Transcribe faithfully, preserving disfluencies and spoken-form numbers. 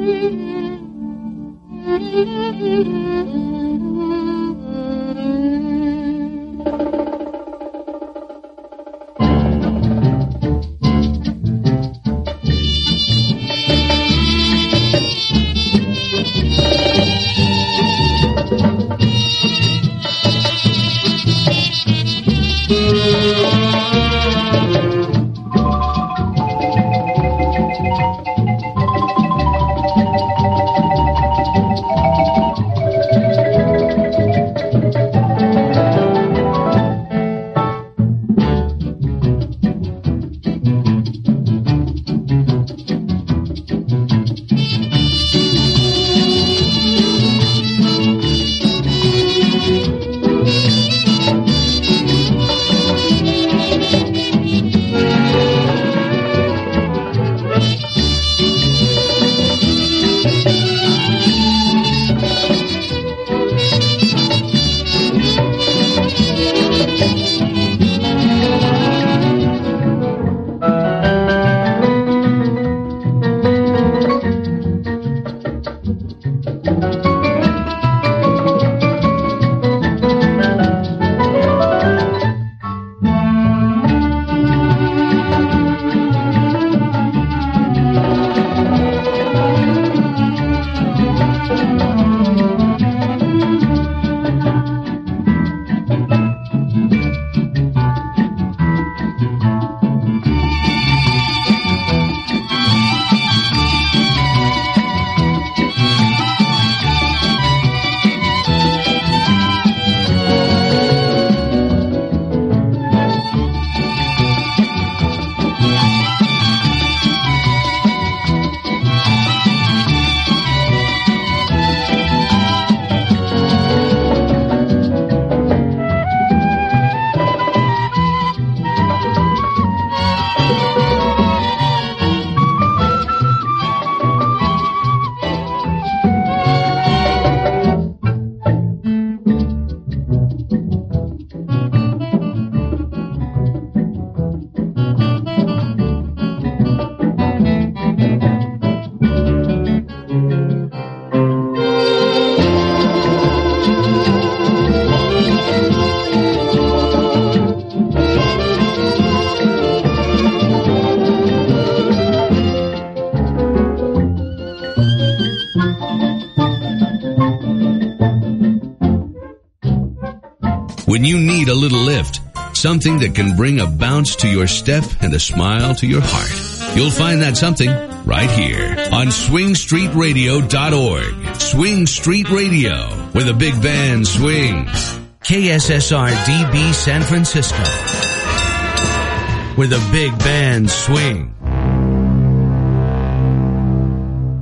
When you need a little lift, something that can bring a bounce to your step and a smile to your heart, you'll find that something right here on swing street radio dot org. Swing Street Radio, where the big band swings. K S S R D B San Francisco, where the big band swings.